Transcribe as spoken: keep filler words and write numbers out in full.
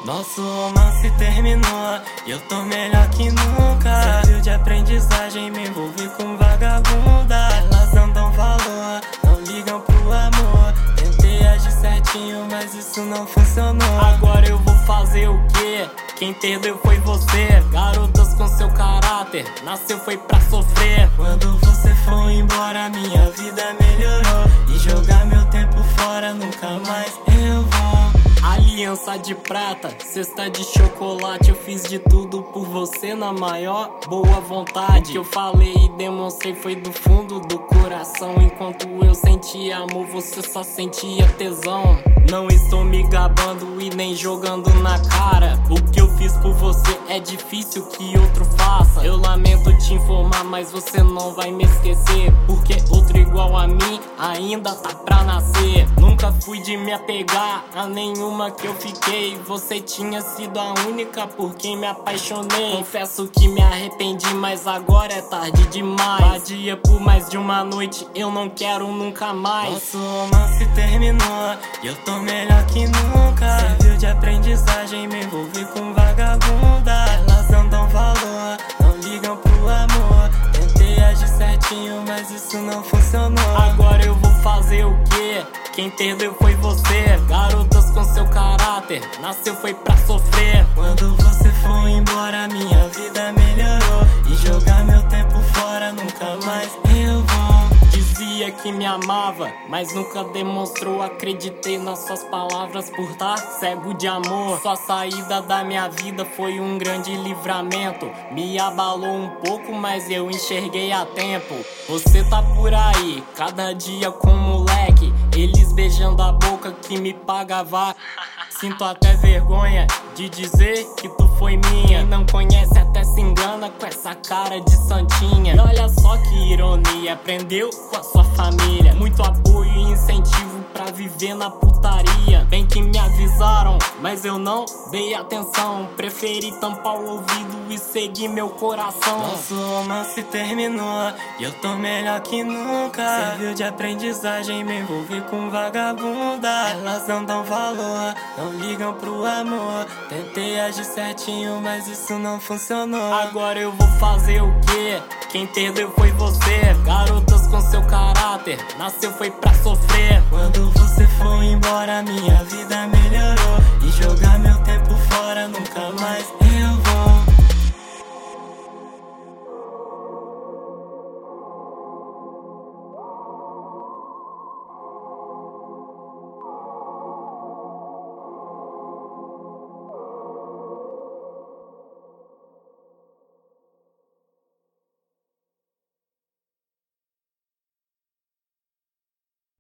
Nosso romance terminou e eu tô melhor que nunca. Serviu de aprendizagem, me envolvi com vagabunda. Elas não dão valor, não ligam pro amor. Tentei agir certinho, mas isso não funcionou. Agora eu vou fazer o quê? Quem perdeu foi você. Garotas com seu caráter, nasceu foi pra sofrer. Quando você foi embora, minha vida melhorou. E jogar meu tempo fora, nunca mais eu vou. Aliança de prata, cesta de chocolate. Eu fiz de tudo por você na maior boa vontade. O que eu falei e demonstrei foi do fundo do coração. Enquanto eu sentia amor, você só sentia tesão. Não estou me gabando e nem jogando na cara. O que eu fiz por você é difícil que outro faça. Eu lamento te informar, mas você não vai me esquecer. Porque outro igual a mim ainda tá pra nascer. Nunca fui de me apegar a nenhuma que eu fiquei. Você tinha sido a única por quem me apaixonei. Confesso que me arrependi, mas agora é tarde demais. Vadia por mais de uma noite, eu não quero nunca mais. Nosso romance terminou e eu tô melhor que nunca. Serviu de aprendizagem, me envolvi com vagabunda. Elas não dão valor, não ligam pro amor. Tentei agir certinho, mas isso não funcionou. Agora eu vou fazer o quê? Quem perdeu foi você. Garotas com seu caráter, nasceu foi pra sofrer. Quando você foi embora, minha vida melhorou. E jogar meu tempo fora, nunca mais eu vou. Dizia que me amava, mas nunca demonstrou. Acreditei nas suas palavras por estar cego de amor. Sua saída da minha vida foi um grande livramento. Me abalou um pouco, mas eu enxerguei a tempo. Você tá por aí, cada dia com moleque. Eles beijando a boca que me pagava. Sinto até vergonha de dizer que tu foi minha. Quem não conhece até se engana com essa cara de santinha. E olha só que ironia, aprendeu com a sua família. Muito apoio e incentivo pra viver na putaria. Bem que me avisaram, mas eu não dei atenção. Preferi tampar o ouvido e seguir meu coração. Nosso romance terminou e eu tô melhor que nunca. Serviu de aprendizagem, me envolvi com vagabunda. Elas não dão valor, não ligam pro amor. Tentei agir certinho, mas isso não funcionou. Agora eu vou fazer o quê? Quem perdeu foi você. Garotas com seu caráter, nasceu foi pra sofrer. Quando você foi embora, minha vida melhorou. E jogar meu tempo fora, nunca mais